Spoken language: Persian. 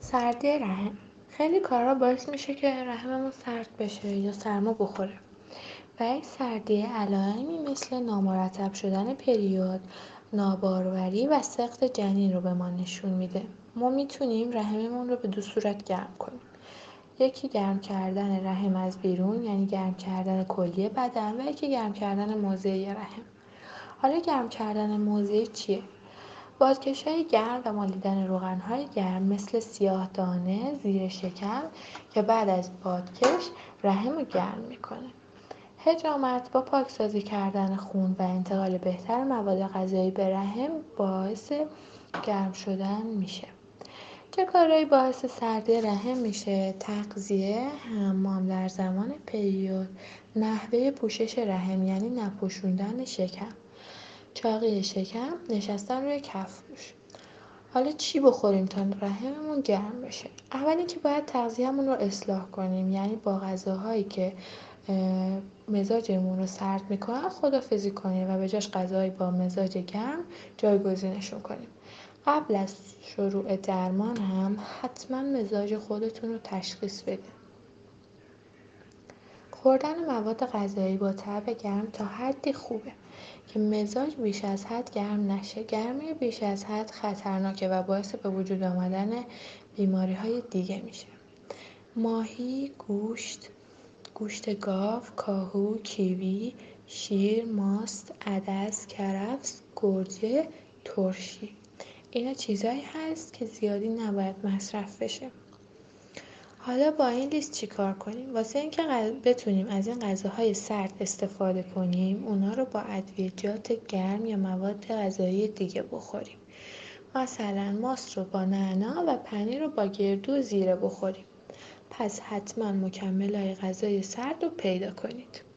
سردی رحم خیلی کارا باعث میشه که رحممون سرد بشه یا سرما بخوره و این سردی علائمی مثل نامرتب شدن پریود، ناباروری و سقط جنین رو به ما نشون میده. ما میتونیم رحممون رو به دو صورت گرم کنیم. یکی گرم کردن رحم از بیرون، یعنی گرم کردن کلی بدن، و یکی گرم کردن موضعی رحم. حالا گرم کردن موضعی چیه؟ بادکش‌های گرم و مالیدن روغن‌های گرم مثل سیاه‌دانه زیر شکم که بعد از بادکش رحم رو گرم میکنه. حجامت با پاکسازی کردن خون و انتقال بهتر مواد غذایی به رحم باعث گرم شدن میشه. چه کارهایی باعث سردی رحم میشه؟ تغذیه، حمام در زمان پریود، نحوه پوشش رحم یعنی نپوشوندن شکم، چاقی شکم، نشستن روی کفگوش. حالا چی بخوریم تا رحممون گرم بشه؟ اول اینکه باید تغذیه‌مون رو اصلاح کنیم، یعنی با غذاهایی که مزاجمون رو سرد میکنن خداحافظی کنیم و به جاش غذاهایی با مزاج گرم جایگزینشون کنیم. قبل از شروع درمان هم حتما مزاج خودتون رو تشخیص بدین. خوردن مواد غذایی با طعم گرم تا حدی خوبه که مزاج بیش از حد گرم نشه. گرمی بیش از حد خطرناکه و باعث به وجود آمدن بیماری‌های دیگه میشه. ماهی، گوشت گاو، کاهو، کیوی، شیر، ماست، عدس، کرفس، گرجه، ترشی. اینا چیزایی هست که زیادی نباید مصرف بشه. حالا با این لیست چیکار کنیم؟ واسه اینکه بتونیم از این غذاهای سرد استفاده کنیم، اونا رو با ادویه‌جات گرم یا مواد غذایی دیگه بخوریم. مثلا ماست رو با نعنا و پنیر رو با گردو و زیره بخوریم. پس حتما مکمل‌های غذای سرد رو پیدا کنید.